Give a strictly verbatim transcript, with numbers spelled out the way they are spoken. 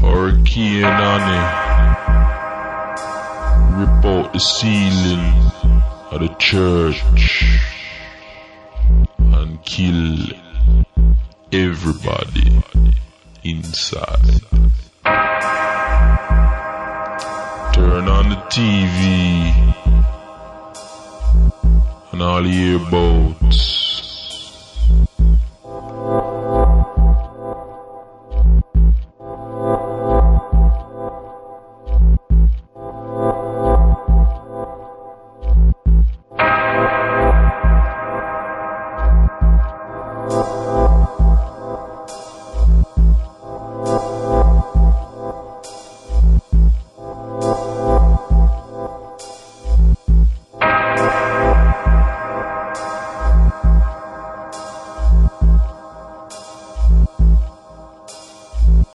Hurricane Annie rip out the ceiling of the church and kill everybody inside. Turn on the T V and all you hear about